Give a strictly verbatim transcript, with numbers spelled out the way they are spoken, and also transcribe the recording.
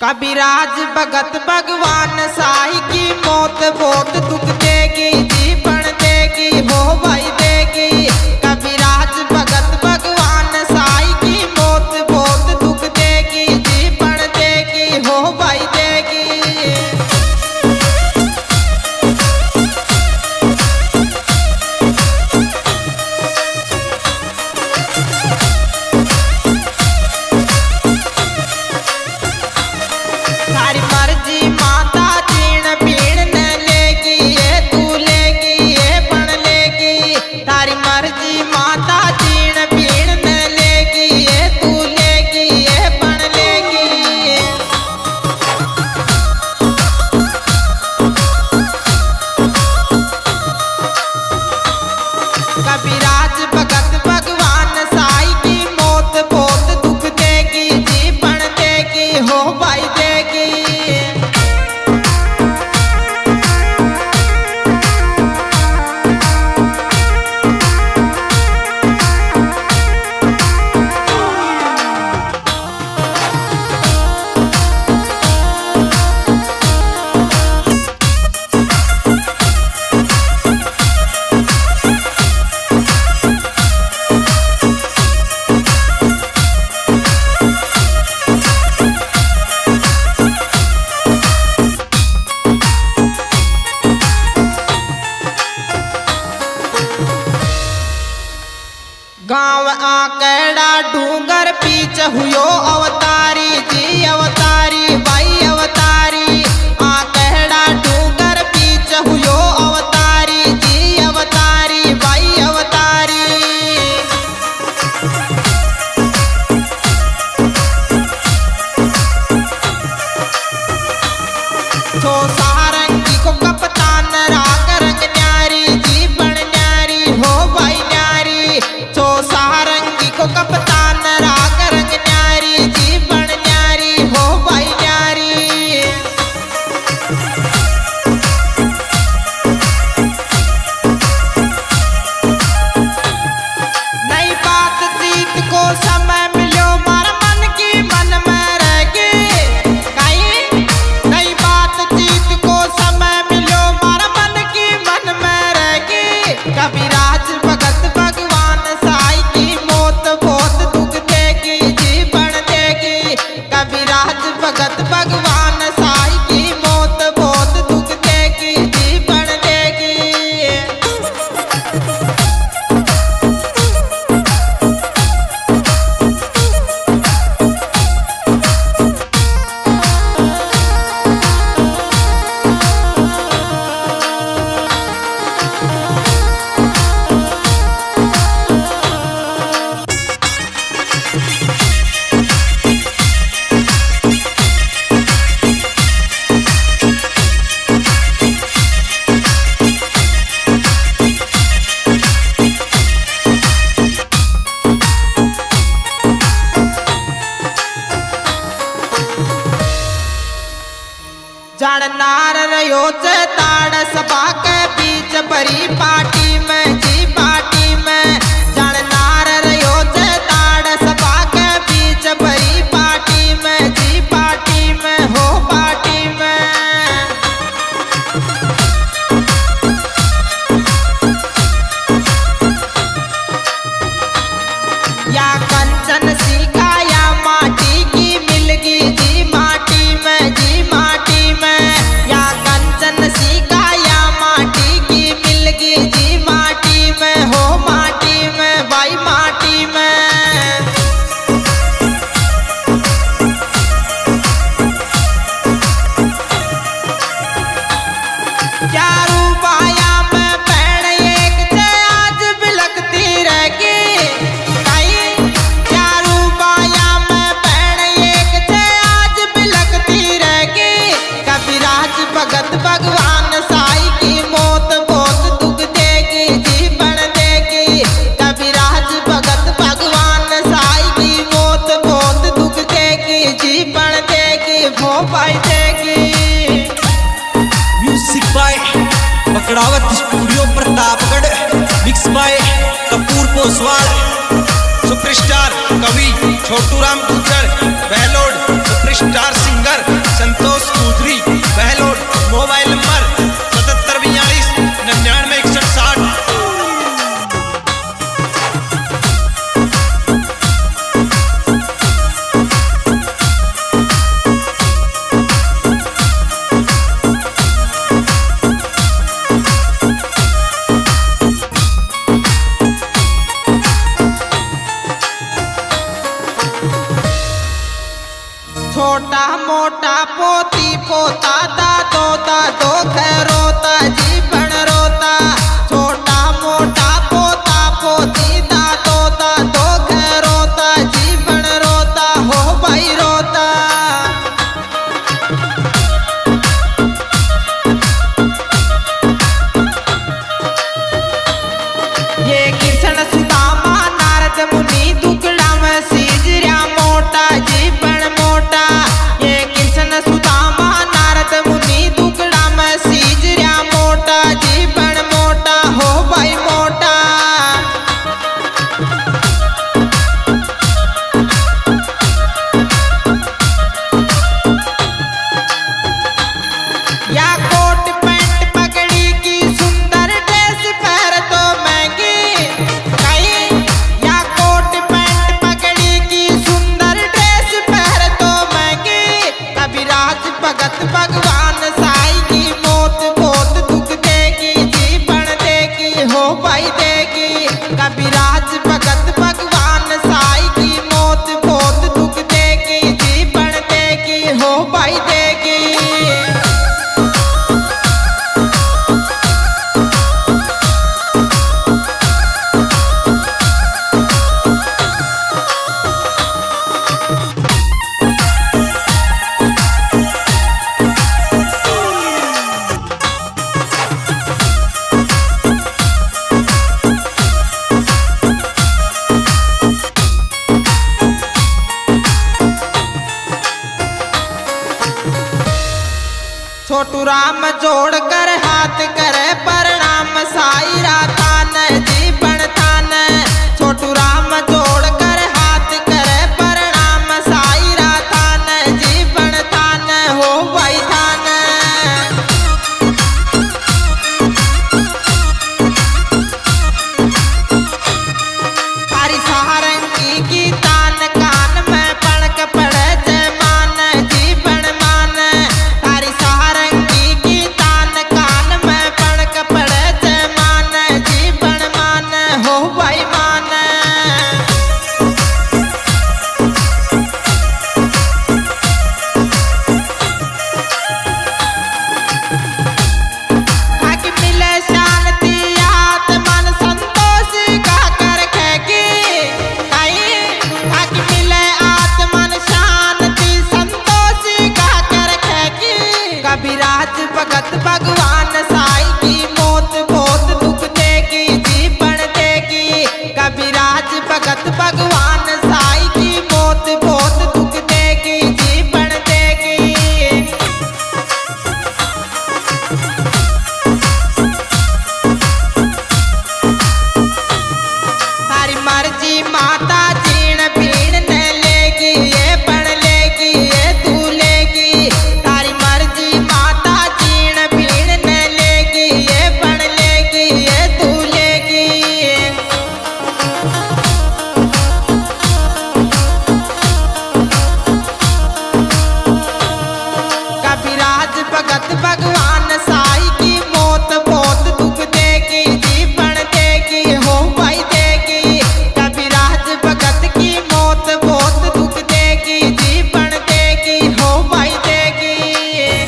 कविराज भगत भगवान साई की मौत बहुत दुख देगी, जीवन देगी, हो भाई देगी। कविराज भगत भगवान साई की मौत बहुत दुख देगी, जीवन देगी, हो भाई देगी। थारी मर्जी माता जीण पीण न लेगी, ये तू लेगी, ये बन लेगी। थारी मर्जी माता जीण पीण न लेगी, ये तू लेगी, ये बन लेगी। कविराज भगत भगवान साई की मौत बहुत दुख देगी, जीवन देगी, हो भाई देगी। गाँव आकेड़ा डूंगर पीछ हुयो अवतारी जी, अवतारी भाई अवतारी। आकेड़ा डूंगर पीछ हुयो अवतारी जी, अवतारी भाई अवतारी। छो सारंगी को कप्तान राग रंग न्यारी, जीवन न्यारी, हो भाई न्यारी। छो सारंगी को कप्तान राग रंग न्यारी, जीवन न्यारी, हो भाई न्यारी। नई बातचीत को समय मिलो, मारा मन की मन में रहेगी। कहीं नई बातचीत को समय मिलो, मारा मन की मन में रहेगी। कविराज भगत भगवान साई की मौत बहुत दुख देगी, जीवन देगी। कविराज भगत भगवान साई की मौत बहुत दुख देगी, जीवन देगी। जड़ नार रयो से ताड़ सभा के बीच भरी पार्टी में जी, पार्टी में। जड़ नार रयो से ताड़ सभा के बीच भरी पार्टी में जी, पार्टी में, हो पार्टी में। या कंचन सीखा या माटी की मिलगी जी, माटी में जी, माटी में। या कंचन सीखा या माटी की मिलगी जी, माटी में, हो माटी में, भाई माटी में। क्या रूपाया में पैण एक से आज बिलकती रहेगी। कहीं क्या रूपाया में पैण एक से आज बिलकती रहेगी। कविराज भगत भगवान साई की मौत बहुत दुख देगी, जीवन देगी। कविराज भगत भगवान साई की मौत बहुत दुख देगी, जीवन देगी, वो पाई देगी। Music by Bakdawat studio Pratapgarh, mix by Kapoor Poswal. Superstar कवि छोटू राम गुर्जर, बहलोड सुपरस्टार सिंगर छोटा मोटा पोती पोता दादो दादो रोता जीवन रोता छोटा मोटा पोता पोती दादो दादो रोता जीवन रोता हो भाई रोता। ये कृष्ण सुदामा नारद मुनि दुकड़ा में सीजर्या मोटा जीवन मोटा। ये कृष्ण सुदामा नारद मुनि दुकड़ा में सीजर्या मोटा जीवन मोटा हो भाई मोटा। या कोट पैंट पगड़ी की सुंदर ड्रेस पहन तो महंगी कहीं। या कोट पैंट पगड़ी की सुंदर ड्रेस पहन तो महंगी। कबीराज भगत भगवान साईं की मौत बहुत दुख देगी जीवन देगी हो भाई देगी। कबीराज भगत भगवान साईं की मौत बहुत दुख देगी जीवन देगी हो भाई देगी। छोटू राम जोड़ कर हाथ करे प्रणाम साई रातान जीवन तान। छोटू राम जोड़